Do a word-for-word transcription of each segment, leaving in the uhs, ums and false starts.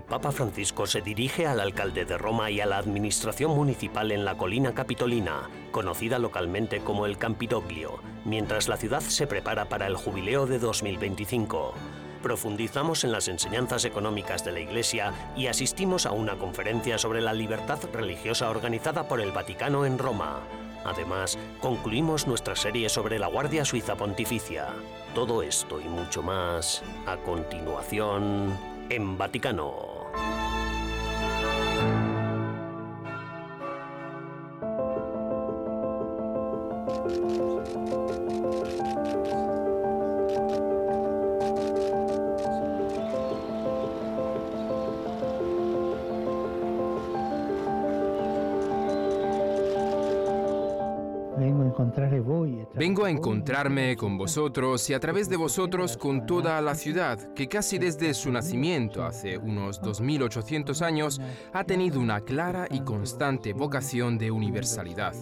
el Papa Francisco se dirige al alcalde de Roma y a la administración municipal en la colina capitolina, conocida localmente como el Campidoglio, mientras la ciudad se prepara para el jubileo de dos mil veinticinco. Profundizamos en las enseñanzas económicas de la Iglesia y asistimos a una conferencia sobre la libertad religiosa organizada por el Vaticano en Roma. Además, concluimos nuestra serie sobre la Guardia Suiza Pontificia. Todo esto y mucho más a continuación en Vaticano. Vengo a encontrarme con vosotros y a través de vosotros con toda la ciudad, que casi desde su nacimiento, hace unos dos mil ochocientos años, ha tenido una clara y constante vocación de universalidad.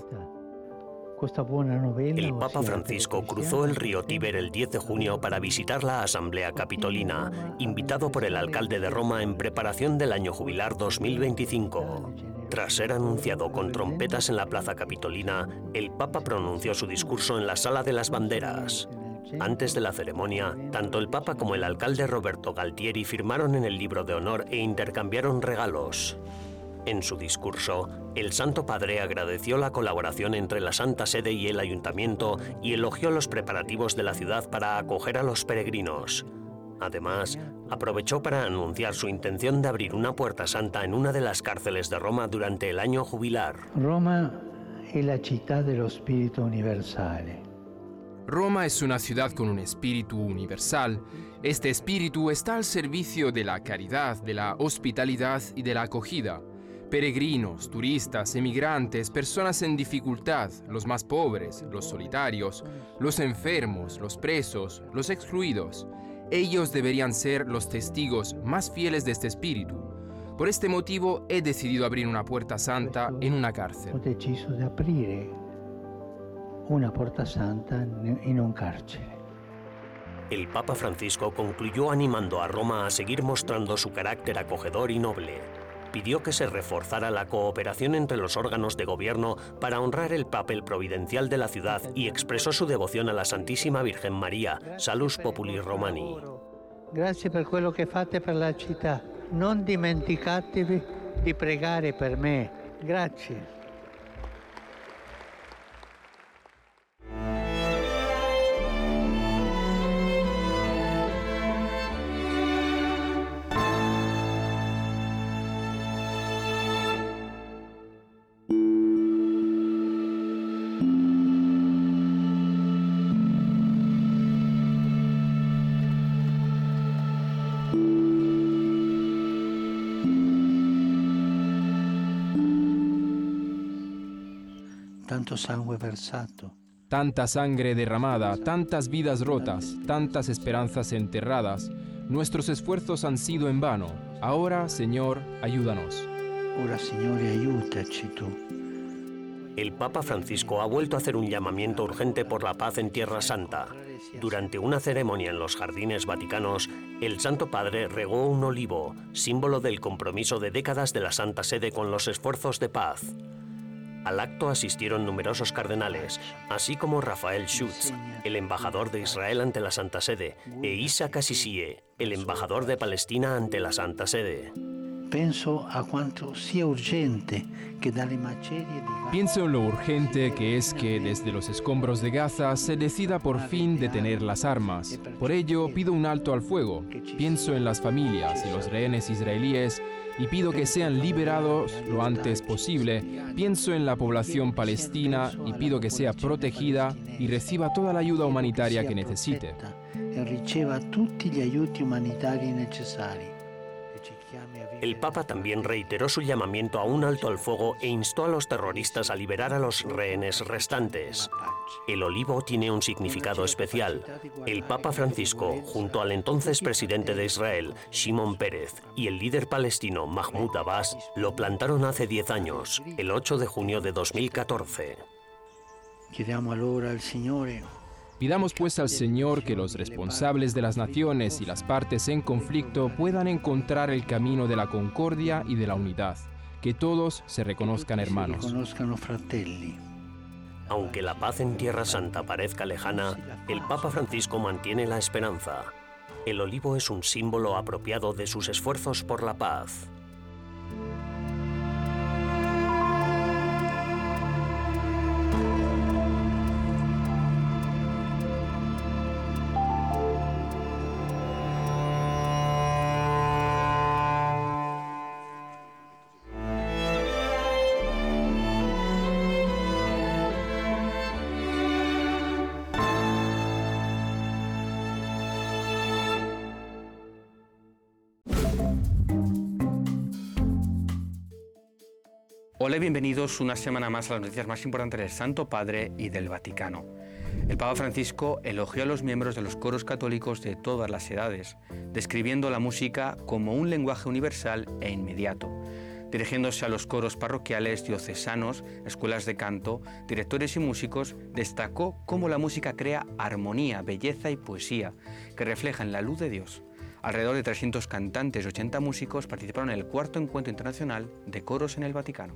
El Papa Francisco cruzó el río Tíber el diez de junio para visitar la Asamblea Capitolina, invitado por el alcalde de Roma en preparación del año jubilar dos mil veinticinco. Tras ser anunciado con trompetas en la Plaza Capitolina, el Papa pronunció su discurso en la Sala de las Banderas. Antes de la ceremonia, tanto el Papa como el alcalde Roberto Galtieri firmaron en el libro de honor e intercambiaron regalos. En su discurso, el Santo Padre agradeció la colaboración entre la Santa Sede y el Ayuntamiento y elogió los preparativos de la ciudad para acoger a los peregrinos. Además, aprovechó para anunciar su intención de abrir una puerta santa en una de las cárceles de Roma durante el año jubilar. Roma es la ciudad del espíritu universal. Roma es una ciudad con un espíritu universal. Este espíritu está al servicio de la caridad, de la hospitalidad y de la acogida. Peregrinos, turistas, emigrantes, personas en dificultad, los más pobres, los solitarios, los enfermos, los presos, los excluidos. Ellos deberían ser los testigos más fieles de este espíritu. Por este motivo he decidido abrir una puerta santa en una cárcel. He decidido de abrir una puerta santa en un cárcel. El Papa Francisco concluyó animando a Roma a seguir mostrando su carácter acogedor y noble. Pidió que se reforzara la cooperación entre los órganos de gobierno para honrar el papel providencial de la ciudad y expresó su devoción a la Santísima Virgen María, Salus Populi Romani. Grazie per quello che fate per la città. Non dimenticatevi di pregare per me. Grazie. Tanto sangue versato. Tanta sangre derramada, tantas vidas rotas, tantas esperanzas enterradas. Nuestros esfuerzos han sido en vano. Ahora, Señor, ayúdanos. Ora, Signore, aiutaci tú. El Papa Francisco ha vuelto a hacer un llamamiento urgente por la paz en Tierra Santa. Durante una ceremonia en los jardines vaticanos, el Santo Padre regó un olivo, símbolo del compromiso de décadas de la Santa Sede con los esfuerzos de paz. Al acto asistieron numerosos cardenales, así como Rafael Schutz, el embajador de Israel ante la Santa Sede, e Isaac Assisi, el embajador de Palestina ante la Santa Sede. Pienso a cuánto sea urgente que dalle macerie di... Pienso en lo urgente que es que desde los escombros de Gaza se decida por fin detener las armas. Por ello pido un alto al fuego. Pienso en las familias y los rehenes israelíes y pido que sean liberados lo antes posible. Pienso en la población palestina y pido que sea protegida y reciba toda la ayuda humanitaria que necesite. E riceva tutti gli aiuti umanitari necessari. El Papa también reiteró su llamamiento a un alto al fuego e instó a los terroristas a liberar a los rehenes restantes. El olivo tiene un significado especial. El Papa Francisco, junto al entonces presidente de Israel, Shimon Peres, y el líder palestino Mahmoud Abbas, lo plantaron hace diez años, el ocho de junio de dos mil catorce. Chiediamo allora al Signore Pidamos pues al Señor que los responsables de las naciones y las partes en conflicto puedan encontrar el camino de la concordia y de la unidad, que todos se reconozcan hermanos. Aunque la paz en Tierra Santa parezca lejana, el Papa Francisco mantiene la esperanza. El olivo es un símbolo apropiado de sus esfuerzos por la paz. Hola y bienvenidos una semana más a las noticias más importantes del Santo Padre y del Vaticano. El Papa Francisco elogió a los miembros de los coros católicos de todas las edades, describiendo la música como un lenguaje universal e inmediato. Dirigiéndose a los coros parroquiales, diocesanos, escuelas de canto, directores y músicos, destacó cómo la música crea armonía, belleza y poesía, que reflejan la luz de Dios. Alrededor de trescientos cantantes y ochenta músicos participaron en el cuarto encuentro internacional de coros en el Vaticano.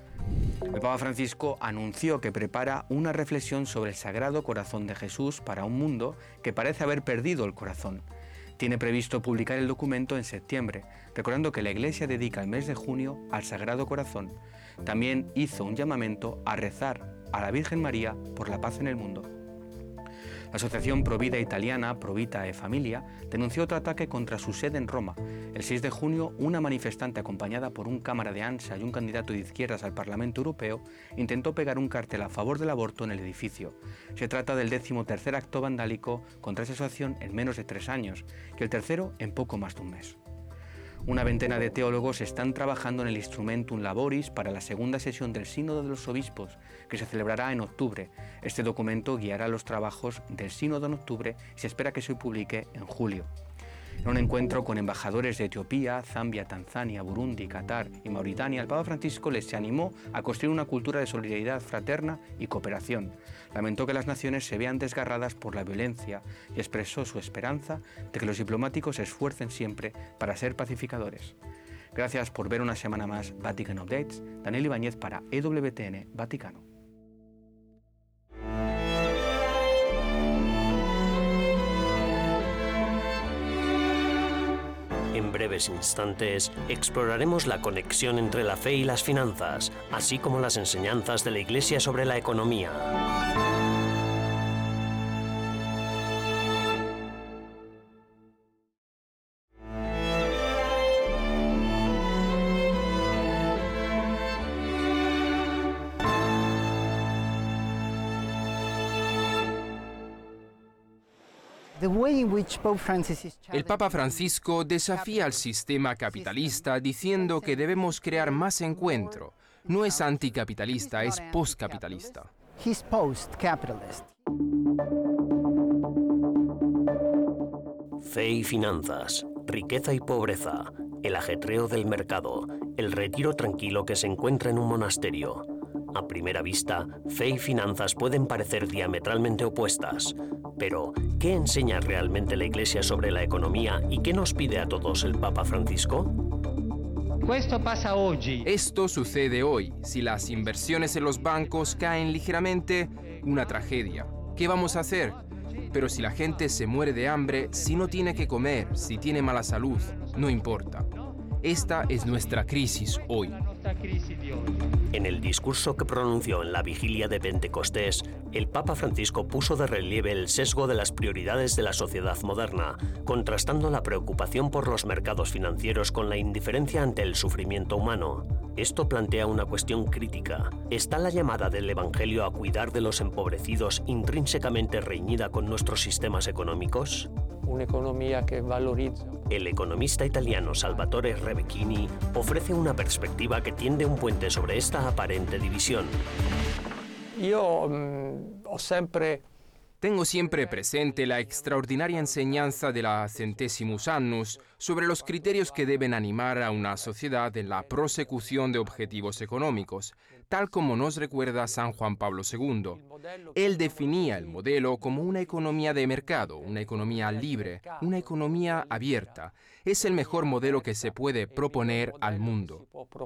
El Papa Francisco anunció que prepara una reflexión sobre el Sagrado Corazón de Jesús para un mundo que parece haber perdido el corazón. Tiene previsto publicar el documento en septiembre, recordando que la Iglesia dedica el mes de junio al Sagrado Corazón. También hizo un llamamiento a rezar a la Virgen María por la paz en el mundo. La asociación Provida italiana, Provita e Familia, denunció otro ataque contra su sede en Roma. El seis de junio, una manifestante acompañada por un cámara de ANSA y un candidato de izquierdas al Parlamento Europeo intentó pegar un cartel a favor del aborto en el edificio. Se trata del décimo tercer acto vandálico contra esa asociación en menos de tres años y el tercero en poco más de un mes. Una veintena de teólogos están trabajando en el Instrumentum Laboris para la segunda sesión del Sínodo de los Obispos, que se celebrará en octubre. Este documento guiará los trabajos del Sínodo en octubre y se espera que se publique en julio. En un encuentro con embajadores de Etiopía, Zambia, Tanzania, Burundi, Qatar y Mauritania, el Papa Francisco les animó a construir una cultura de solidaridad fraterna y cooperación. Lamentó que las naciones se vean desgarradas por la violencia y expresó su esperanza de que los diplomáticos se esfuercen siempre para ser pacificadores. Gracias por ver una semana más Vatican Updates. Daniel Ibáñez para E W T N Vaticano. En breves instantes exploraremos la conexión entre la fe y las finanzas, así como las enseñanzas de la Iglesia sobre la economía. El Papa Francisco desafía al sistema capitalista diciendo que debemos crear más encuentro. No es anticapitalista, es postcapitalista. Fe y finanzas, riqueza y pobreza, el ajetreo del mercado, el retiro tranquilo que se encuentra en un monasterio. A primera vista, fe y finanzas pueden parecer diametralmente opuestas. Pero, ¿qué enseña realmente la Iglesia sobre la economía y qué nos pide a todos el Papa Francisco? Esto sucede hoy. Si las inversiones en los bancos caen ligeramente, una tragedia. ¿Qué vamos a hacer? Pero si la gente se muere de hambre, si no tiene que comer, si tiene mala salud, no importa. Esta es nuestra crisis hoy. En el discurso que pronunció en la vigilia de Pentecostés, el Papa Francisco puso de relieve el sesgo de las prioridades de la sociedad moderna, contrastando la preocupación por los mercados financieros con la indiferencia ante el sufrimiento humano. Esto plantea una cuestión crítica. ¿Está la llamada del Evangelio a cuidar de los empobrecidos intrínsecamente reñida con nuestros sistemas económicos? Una economía que valoriza. El economista italiano Salvatore Rebecchini ofrece una perspectiva que tiende un puente sobre esta aparente división. Io mh, ho sempre Tengo siempre presente la extraordinaria enseñanza de la Centesimus Annus sobre los criterios que deben animar a una sociedad en la prosecución de objetivos económicos, tal como nos recuerda San Juan Pablo segundo. Él definía el modelo como una economía de mercado, una economía libre, una economía abierta. Es el mejor modelo que se puede proponer al mundo.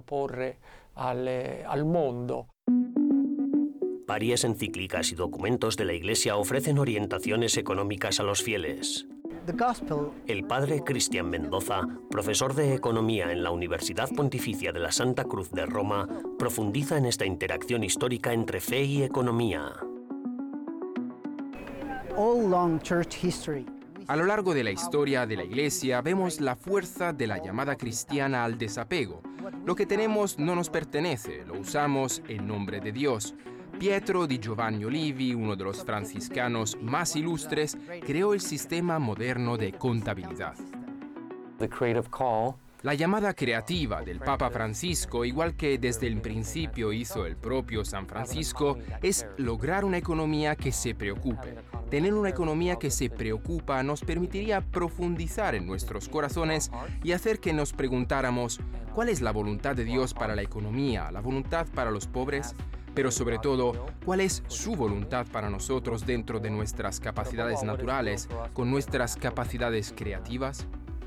Varias encíclicas y documentos de la Iglesia ofrecen orientaciones económicas a los fieles. El padre Cristian Mendoza, profesor de Economía en la Universidad Pontificia de la Santa Cruz de Roma, profundiza en esta interacción histórica entre fe y economía. A lo largo de la historia de la Iglesia vemos la fuerza de la llamada cristiana al desapego. Lo que tenemos no nos pertenece, lo usamos en nombre de Dios. Pietro di Giovanni Olivi, uno de los franciscanos más ilustres, creó el sistema moderno de contabilidad. La llamada creativa del Papa Francisco, igual que desde el principio hizo el propio San Francisco, es lograr una economía que se preocupe. Tener una economía que se preocupa nos permitiría profundizar en nuestros corazones y hacer que nos preguntáramos ¿cuál es la voluntad de Dios para la economía, la voluntad para los pobres? Pero sobre todo, ¿cuál es su voluntad para nosotros dentro de nuestras capacidades naturales, con nuestras capacidades creativas?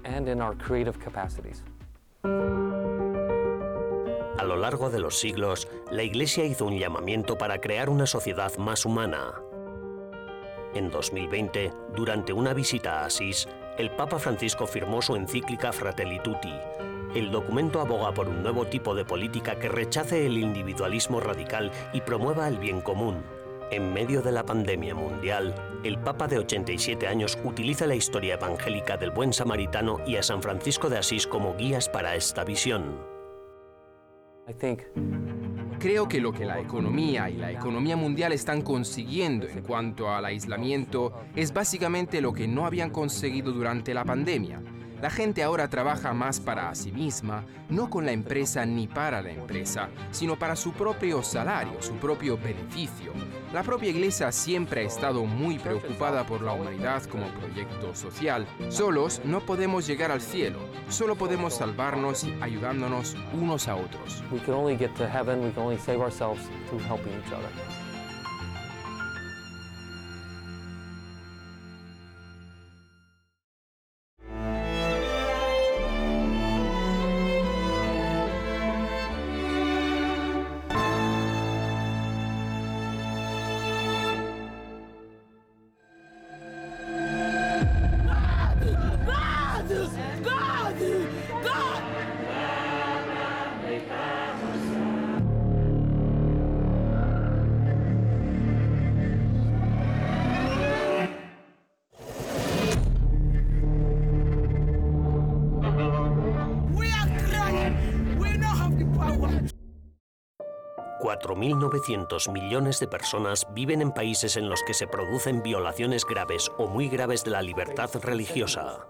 A lo largo de los siglos, la Iglesia hizo un llamamiento para crear una sociedad más humana. En dos mil veinte, durante una visita a Asís, el Papa Francisco firmó su encíclica Fratelli Tutti. El documento aboga por un nuevo tipo de política que rechace el individualismo radical y promueva el bien común. En medio de la pandemia mundial, el Papa de ochenta y siete años utiliza la historia evangélica del buen samaritano y a San Francisco de Asís como guías para esta visión. Creo que lo que la economía y la economía mundial están consiguiendo en cuanto al aislamiento es básicamente lo que no habían conseguido durante la pandemia. La gente ahora trabaja más para sí misma, no con la empresa ni para la empresa, sino para su propio salario, su propio beneficio. La propia Iglesia siempre ha estado muy preocupada por la humanidad como proyecto social. Solos no podemos llegar al cielo, solo podemos salvarnos ayudándonos unos a otros. We can only get to heaven, we can only save ourselves through helping each other. cuatro mil novecientos millones de personas viven en países en los que se producen violaciones graves o muy graves de la libertad religiosa.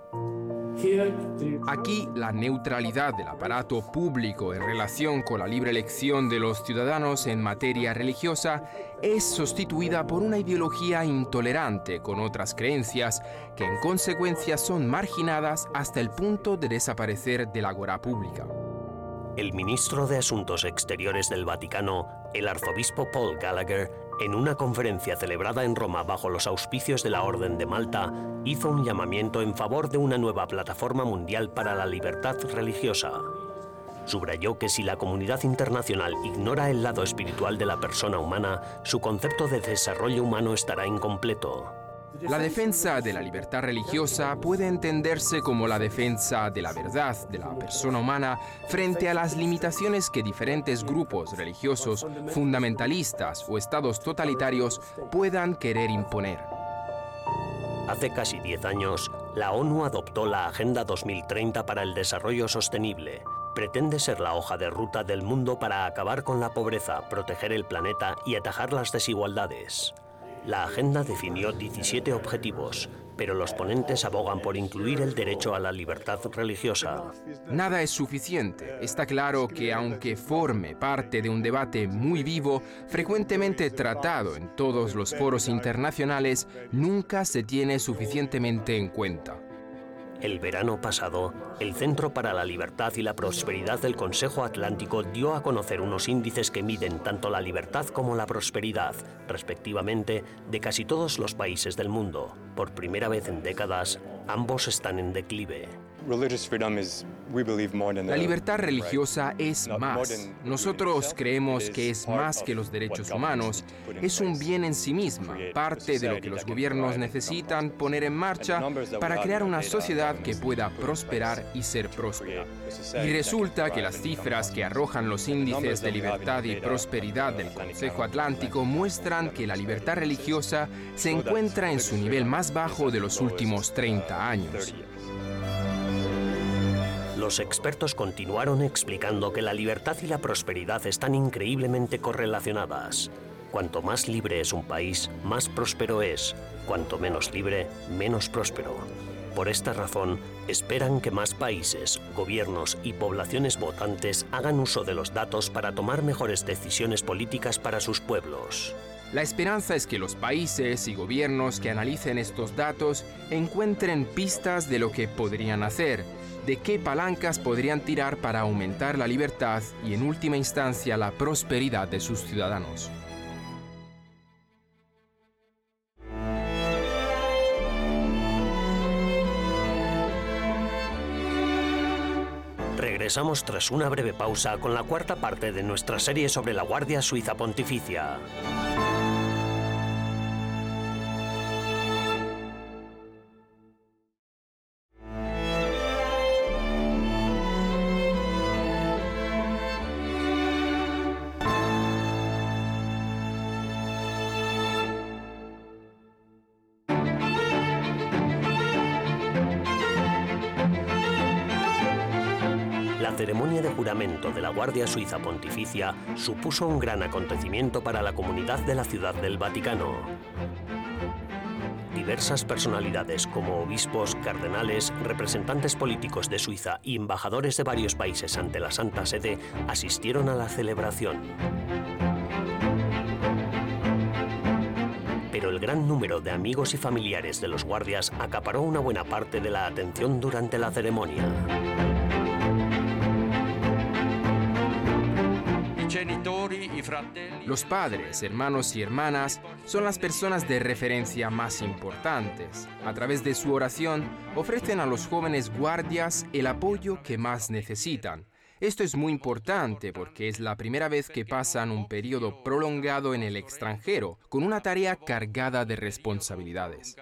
Aquí, la neutralidad del aparato público en relación con la libre elección de los ciudadanos en materia religiosa es sustituida por una ideología intolerante con otras creencias que en consecuencia son marginadas hasta el punto de desaparecer de la agora pública. El ministro de Asuntos Exteriores del Vaticano, el arzobispo Paul Gallagher, en una conferencia celebrada en Roma bajo los auspicios de la Orden de Malta, hizo un llamamiento en favor de una nueva plataforma mundial para la libertad religiosa. Subrayó que si la comunidad internacional ignora el lado espiritual de la persona humana, su concepto de desarrollo humano estará incompleto. La defensa de la libertad religiosa puede entenderse como la defensa de la verdad de la persona humana frente a las limitaciones que diferentes grupos religiosos, fundamentalistas o estados totalitarios puedan querer imponer. Hace casi diez años, la ONU adoptó la Agenda dos mil treinta para el Desarrollo Sostenible. Pretende ser la hoja de ruta del mundo para acabar con la pobreza, proteger el planeta y atajar las desigualdades. La agenda definió diecisiete objetivos, pero los ponentes abogan por incluir el derecho a la libertad religiosa. Nada es suficiente. Está claro que aunque forme parte de un debate muy vivo, frecuentemente tratado en todos los foros internacionales, nunca se tiene suficientemente en cuenta. El verano pasado, el Centro para la Libertad y la Prosperidad del Consejo Atlántico dio a conocer unos índices que miden tanto la libertad como la prosperidad, respectivamente, de casi todos los países del mundo. Por primera vez en décadas, ambos están en declive. La libertad religiosa es más. Nosotros creemos que es más que los derechos humanos. Es un bien en sí misma, parte de lo que los gobiernos necesitan poner en marcha para crear una sociedad que pueda prosperar y ser próspera. Y resulta que las cifras que arrojan los índices de libertad y prosperidad del Consejo Atlántico muestran que la libertad religiosa se encuentra en su nivel más bajo de los últimos treinta años. Los expertos continuaron explicando que la libertad y la prosperidad están increíblemente correlacionadas. Cuanto más libre es un país, más próspero es. Cuanto menos libre, menos próspero. Por esta razón, esperan que más países, gobiernos y poblaciones votantes hagan uso de los datos para tomar mejores decisiones políticas para sus pueblos. La esperanza es que los países y gobiernos que analicen estos datos encuentren pistas de lo que podrían hacer, de qué palancas podrían tirar para aumentar la libertad y, en última instancia, la prosperidad de sus ciudadanos. Regresamos tras una breve pausa con la cuarta parte de nuestra serie sobre la Guardia Suiza Pontificia. La ceremonia de juramento de la Guardia Suiza Pontificia supuso un gran acontecimiento para la comunidad de la Ciudad del Vaticano. Diversas personalidades como obispos, cardenales, representantes políticos de Suiza y embajadores de varios países ante la Santa Sede asistieron a la celebración. Pero el gran número de amigos y familiares de los guardias acaparó una buena parte de la atención durante la ceremonia. Los padres, hermanos y hermanas son las personas de referencia más importantes. A través de su oración, ofrecen a los jóvenes guardias el apoyo que más necesitan. Esto es muy importante porque es la primera vez que pasan un periodo prolongado en el extranjero, con una tarea cargada de responsabilidades.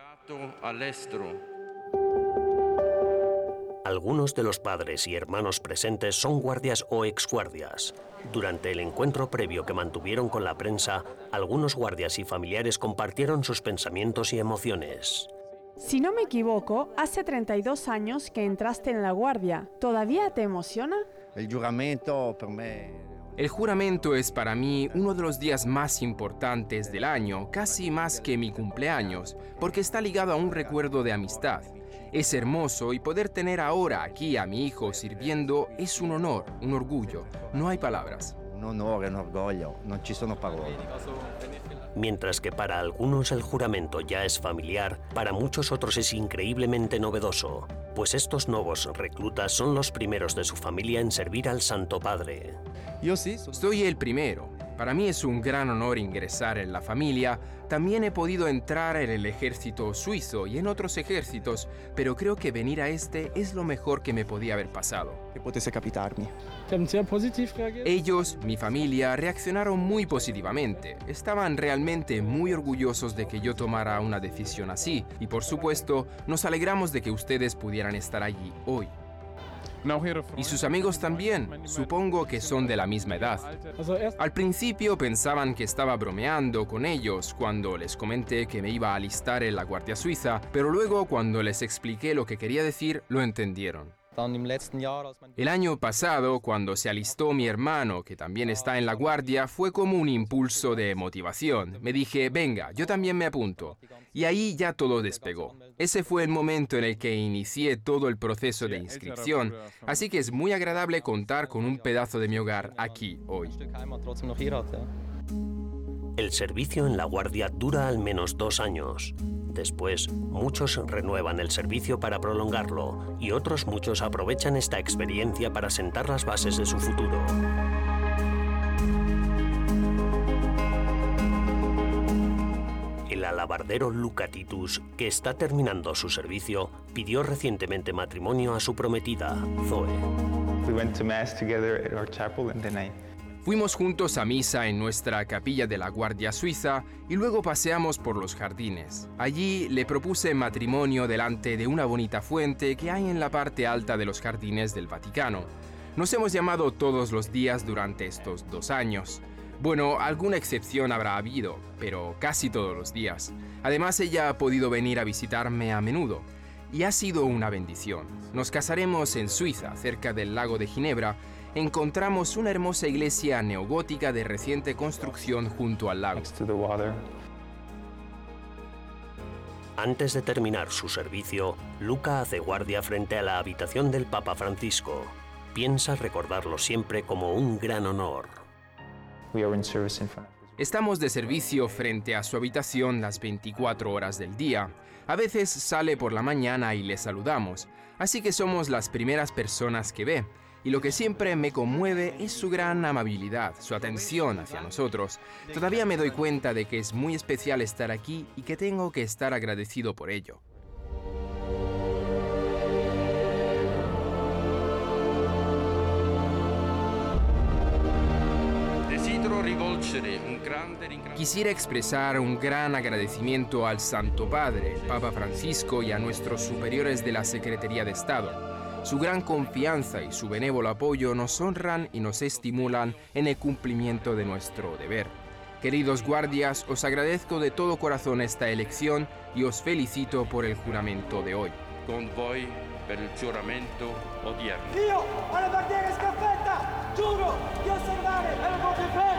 Algunos de los padres y hermanos presentes son guardias o exguardias. Durante el encuentro previo que mantuvieron con la prensa, algunos guardias y familiares compartieron sus pensamientos y emociones. Si no me equivoco, hace treinta y dos años que entraste en la Guardia. ¿Todavía te emociona? El juramento para mí... El juramento es para mí uno de los días más importantes del año, casi más que mi cumpleaños, porque está ligado a un recuerdo de amistad. Es hermoso y poder tener ahora aquí a mi hijo sirviendo es un honor, un orgullo. No hay palabras. Un honor, un orgullo, no ci sono parole. Mientras que para algunos el juramento ya es familiar, para muchos otros es increíblemente novedoso, pues estos nuevos reclutas son los primeros de su familia en servir al Santo Padre. Yo sí. Soy el primero. Para mí es un gran honor ingresar en la familia. También he podido entrar en el ejército suizo y en otros ejércitos, pero creo que venir a este es lo mejor que me podía haber pasado. Que potesse capitarmi. Ellos, mi familia, reaccionaron muy positivamente. Estaban realmente muy orgullosos de que yo tomara una decisión así. Y por supuesto, nos alegramos de que ustedes pudieran estar allí hoy. Y sus amigos también, supongo que son de la misma edad. Al principio pensaban que estaba bromeando con ellos cuando les comenté que me iba a alistar en la Guardia Suiza, pero luego cuando les expliqué lo que quería decir, lo entendieron. El año pasado, cuando se alistó mi hermano, que también está en la guardia, fue como un impulso de motivación. Me dije, venga, yo también me apunto. Y ahí ya todo despegó. Ese fue el momento en el que inicié todo el proceso de inscripción, así que es muy agradable contar con un pedazo de mi hogar aquí hoy. El servicio en la guardia dura al menos dos años. Después, muchos renuevan el servicio para prolongarlo y otros muchos aprovechan esta experiencia para sentar las bases de su futuro. El alabardero Luca Titus, que está terminando su servicio, pidió recientemente matrimonio a su prometida, Zoe. We went to mass together at our chapel and then I Fuimos juntos a misa en nuestra capilla de la Guardia Suiza y luego paseamos por los jardines. Allí le propuse matrimonio delante de una bonita fuente que hay en la parte alta de los jardines del Vaticano. Nos hemos llamado todos los días durante estos dos años. Bueno, alguna excepción habrá habido, pero casi todos los días. Además, ella ha podido venir a visitarme a menudo. Y ha sido una bendición. Nos casaremos en Suiza, cerca del lago de Ginebra. Encontramos una hermosa iglesia neogótica de reciente construcción junto al lago. next to the water. Antes de terminar su servicio, Luca hace guardia frente a la habitación del Papa Francisco. Piensa recordarlo siempre como un gran honor. We are in service in front of his Estamos de servicio frente a su habitación las veinticuatro horas del día. A veces sale por la mañana y le saludamos, así que somos las primeras personas que ve. Y lo que siempre me conmueve es su gran amabilidad, su atención hacia nosotros. Todavía me doy cuenta de que es muy especial estar aquí y que tengo que estar agradecido por ello. Quisiera expresar un gran agradecimiento al Santo Padre, el Papa Francisco, y a nuestros superiores de la Secretaría de Estado. Su gran confianza y su benévolo apoyo nos honran y nos estimulan en el cumplimiento de nuestro deber. Queridos guardias, os agradezco de todo corazón esta elección y os felicito por el juramento de hoy. Con voi per il giuramento odierno. Io, alla bandiera scaffetta, giuro di osservare e